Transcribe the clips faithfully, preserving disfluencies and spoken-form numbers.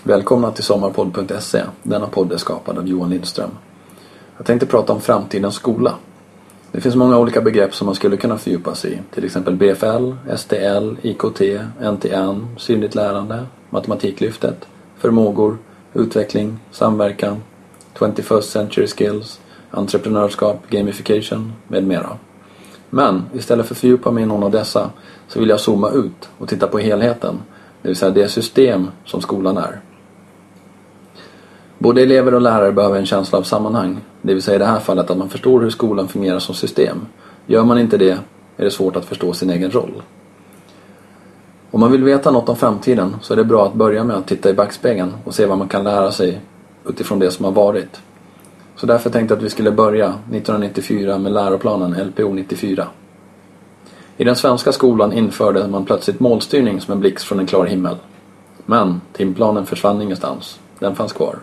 Välkomna till sommarpodd punkt se. Denna podd är skapad av Johan Lindström. Jag tänkte prata om framtidens skola. Det finns många olika begrepp som man skulle kunna fördjupa sig i. Till exempel B F L, S T L, I K T, N T N, synligt lärande, matematiklyftet, förmågor, utveckling, samverkan, twenty-first century skills, entreprenörskap, gamification med mera. Men istället för att fördjupa mig i någon av dessa så vill jag zooma ut och titta på helheten. Det vill säga det system som skolan är. Både elever och lärare behöver en känsla av sammanhang. Det vill säga i det här fallet att man förstår hur skolan fungerar som system. Gör man inte det är det svårt att förstå sin egen roll. Om man vill veta något om framtiden så är det bra att börja med att titta i backspegeln och se vad man kan lära sig utifrån det som har varit. Så därför tänkte jag att vi skulle börja nittonhundranittiofyra med läroplanen L P O nittiofyra. I den svenska skolan införde man plötsligt målstyrning som en blixt från en klar himmel. Men timplanen försvann ingenstans. Den fanns kvar.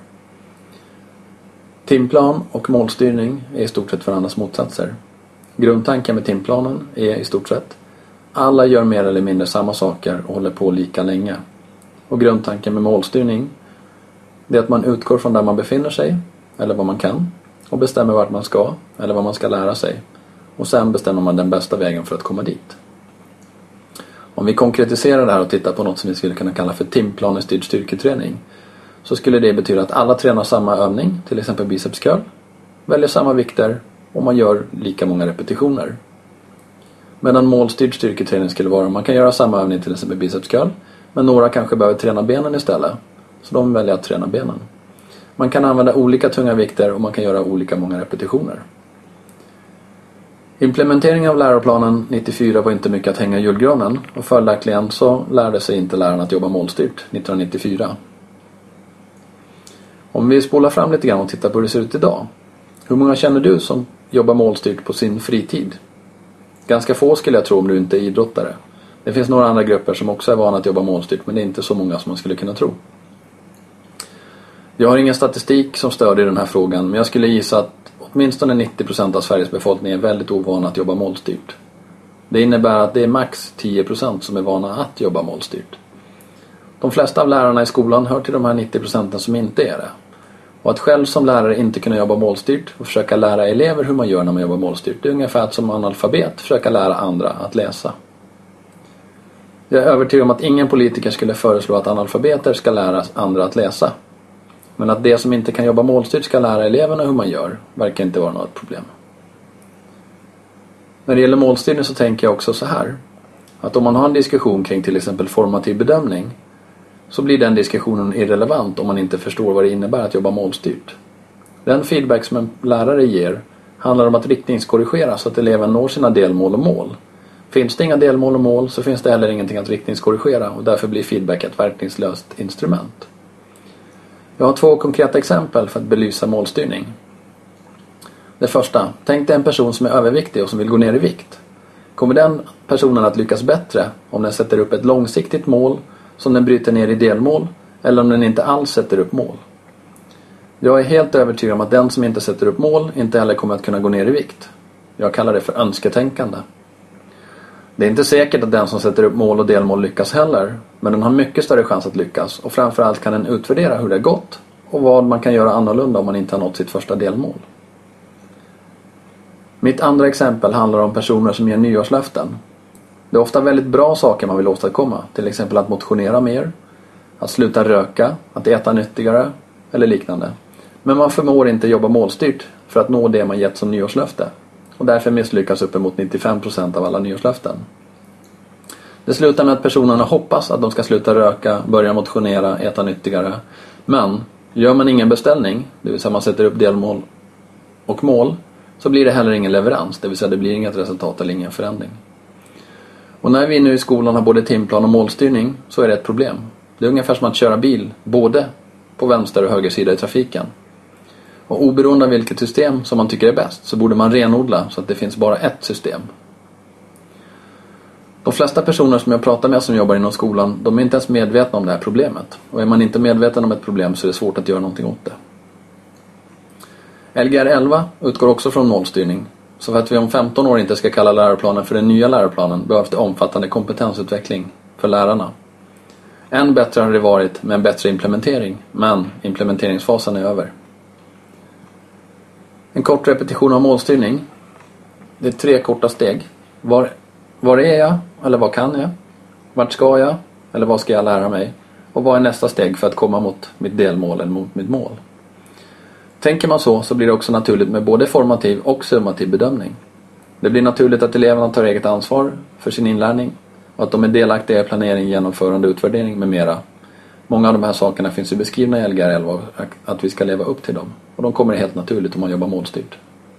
Timplan och målstyrning är i stort sett varandras motsatser. Grundtanken med timplanen är i stort sett alla gör mer eller mindre samma saker och håller på lika länge. Och grundtanken med målstyrning är att man utgår från där man befinner sig eller vad man kan och bestämmer vart man ska eller vad man ska lära sig. Och sen bestämmer man den bästa vägen för att komma dit. Om vi konkretiserar det här och tittar på något som vi skulle kunna kalla för timplanestyrd styrketräning så skulle det betyda att alla tränar samma övning, till exempel biceps curl, väljer samma vikter och man gör lika många repetitioner. Medan målstyrd styrketräning skulle vara att man kan göra samma övning, till exempel biceps curl, men några kanske behöver träna benen istället, så de väljer att träna benen. Man kan använda olika tunga vikter och man kan göra olika många repetitioner. Implementeringen av läroplanen nittiofyra var inte mycket att hänga i julgranen och följaktligen så lärde sig inte lärarna att jobba målstyrt nittonhundranittiofyra. Om vi spolar fram lite grann och tittar på hur det ser ut idag. Hur många känner du som jobbar målstyrt på sin fritid? Ganska få skulle jag tro om du inte är idrottare. Det finns några andra grupper som också är vana att jobba målstyrt men det är inte så många som man skulle kunna tro. Jag har ingen statistik som stödjer den här frågan men jag skulle gissa att åtminstone nittio procent av Sveriges befolkning är väldigt ovana att jobba målstyrt. Det innebär att det är max tio procent som är vana att jobba målstyrt. De flesta av lärarna i skolan hör till de här nittio procenten som inte är det. Och att själv som lärare inte kunna jobba målstyrt och försöka lära elever hur man gör när man jobbar målstyrt, det är ungefär som analfabet försöka lära andra att läsa. Jag är övertygad om att ingen politiker skulle föreslå att analfabeter ska lära andra att läsa. Men att det som inte kan jobba målstyrt ska lära eleverna hur man gör verkar inte vara något problem. När det gäller målstyrning så tänker jag också så här. Att om man har en diskussion kring till exempel formativ bedömning så blir den diskussionen irrelevant om man inte förstår vad det innebär att jobba målstyrt. Den feedback som en lärare ger handlar om att riktningskorrigera så att eleven når sina delmål och mål. Finns det inga delmål och mål så finns det heller ingenting att riktningskorrigera och därför blir feedback ett verkningslöst instrument. Jag har två konkreta exempel för att belysa målstyrning. Det första, tänk dig en person som är överviktig och som vill gå ner i vikt. Kommer den personen att lyckas bättre om den sätter upp ett långsiktigt mål som den bryter ner i delmål eller om den inte alls sätter upp mål? Jag är helt övertygad om att den som inte sätter upp mål inte heller kommer att kunna gå ner i vikt. Jag kallar det för önsketänkande. Det är inte säkert att den som sätter upp mål och delmål lyckas heller, men den har mycket större chans att lyckas och framförallt kan den utvärdera hur det har gått och vad man kan göra annorlunda om man inte har nått sitt första delmål. Mitt andra exempel handlar om personer som ger nyårslöften. Det är ofta väldigt bra saker man vill åstadkomma, till exempel att motionera mer, att sluta röka, att äta nyttigare eller liknande. Men man förmår inte jobba målstyrt för att nå det man gett som nyårslöfte. Och därför misslyckas uppemot nittiofem procent av alla nyårslöften. Det slutar med att personerna hoppas att de ska sluta röka, börja motionera, äta nyttigare. Men gör man ingen beställning, det vill säga man sätter upp delmål och mål, så blir det heller ingen leverans, det vill säga det blir inget resultat eller ingen förändring. Och när vi nu i skolan har både timplan och målstyrning så är det ett problem. Det är ungefär som att köra bil både på vänster och höger sida i trafiken. Och oberoende av vilket system som man tycker är bäst så borde man renodla så att det finns bara ett system. De flesta personer som jag pratar med som jobbar inom skolan, de är inte ens medvetna om det här problemet. Och är man inte medveten om ett problem så är det svårt att göra någonting åt det. L G R elva utgår också från målstyrning. Så för att vi om femton år inte ska kalla läroplanen för den nya läroplanen behövs det omfattande kompetensutveckling för lärarna. Än bättre hade det varit med en bättre implementering, men implementeringsfasen är över. En kort repetition av målstyrning. Det är tre korta steg. Var, var är jag? Eller vad kan jag? Vart ska jag? Eller vad ska jag lära mig? Och vad är nästa steg för att komma mot mitt delmål eller mot mitt mål? Tänker man så så blir det också naturligt med både formativ och summativ bedömning. Det blir naturligt att eleverna tar eget ansvar för sin inlärning och att de är delaktiga i planering, genomförande, utvärdering med mera. Många av de här sakerna finns ju beskrivna i Lgr elva, att vi ska leva upp till dem. Och de kommer helt naturligt om man jobbar målstyrt.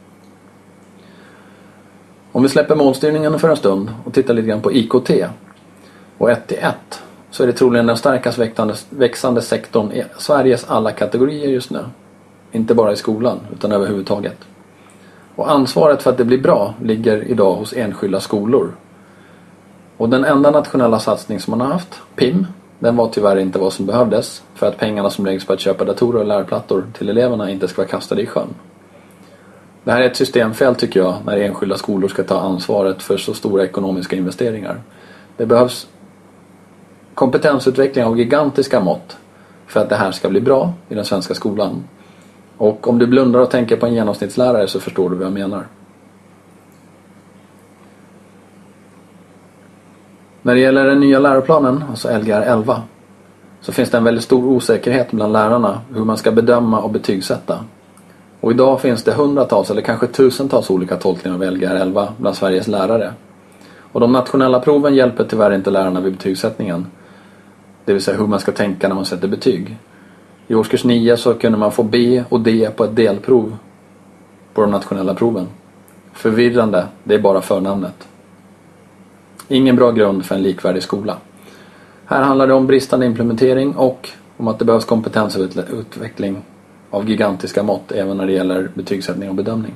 Om vi släpper målstyrningen för en stund och tittar lite grann på I K T och ett till ett, så är det troligen den starkast växande sektorn i Sveriges alla kategorier just nu. Inte bara i skolan utan överhuvudtaget. Och ansvaret för att det blir bra ligger idag hos enskilda skolor. Och den enda nationella satsning som man har haft, P I M, den var tyvärr inte vad som behövdes för att pengarna som läggs på att köpa datorer och lärplattor till eleverna inte ska vara kastade i sjön. Det här är ett systemfel tycker jag när enskilda skolor ska ta ansvaret för så stora ekonomiska investeringar. Det behövs kompetensutveckling av gigantiska mått för att det här ska bli bra i den svenska skolan. Och om du blundar och tänker på en genomsnittslärare så förstår du vad jag menar. När det gäller den nya läroplanen, alltså Lgr elva, så finns det en väldigt stor osäkerhet bland lärarna hur man ska bedöma och betygsätta. Och idag finns det hundratals eller kanske tusentals olika tolkningar av Lgr elva bland Sveriges lärare. Och de nationella proven hjälper tyvärr inte lärarna vid betygssättningen. Det vill säga hur man ska tänka när man sätter betyg. I årskurs nio så kunde man få B och D på ett delprov på de nationella proven. Förvirrande, det är bara förnamnet. Ingen bra grund för en likvärdig skola. Här handlar det om bristande implementering och om att det behövs kompetensutveckling av gigantiska mått även när det gäller betygssättning och bedömning.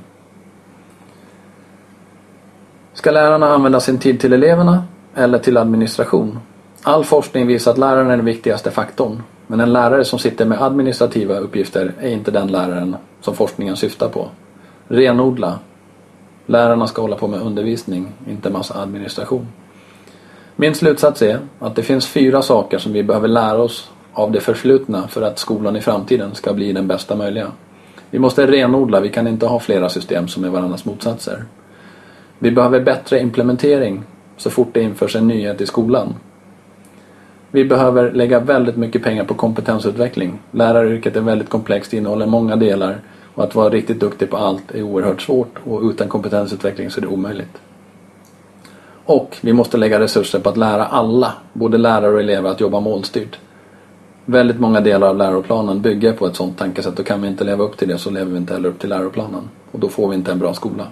Ska lärarna använda sin tid till eleverna eller till administration? All forskning visar att läraren är den viktigaste faktorn. Men en lärare som sitter med administrativa uppgifter är inte den läraren som forskningen syftar på. Renodla. Lärarna ska hålla på med undervisning, inte massa administration. Min slutsats är att det finns fyra saker som vi behöver lära oss av det förflutna för att skolan i framtiden ska bli den bästa möjliga. Vi måste renodla, vi kan inte ha flera system som är varandras motsatser. Vi behöver bättre implementering så fort det införs en nyhet i skolan. Vi behöver lägga väldigt mycket pengar på kompetensutveckling. Läraryrket är väldigt komplext, innehåller många delar och att vara riktigt duktig på allt är oerhört svårt och utan kompetensutveckling så är det omöjligt. Och vi måste lägga resurser på att lära alla, både lärare och elever, att jobba målstyrt. Väldigt många delar av läroplanen bygger på ett sådant tankesätt och kan vi inte leva upp till det så lever vi inte heller upp till läroplanen och då får vi inte en bra skola.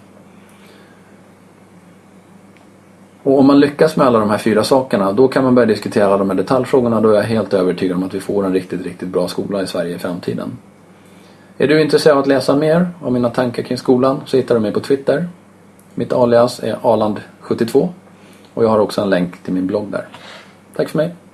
Och om man lyckas med alla de här fyra sakerna då kan man börja diskutera alla de här detaljfrågorna. Då är jag helt övertygad om att vi får en riktigt, riktigt bra skola i Sverige i framtiden. Är du intresserad av att läsa mer om mina tankar kring skolan så hittar du mig på Twitter. Mitt alias är Aland sjuttiotvå och jag har också en länk till min blogg där. Tack för mig!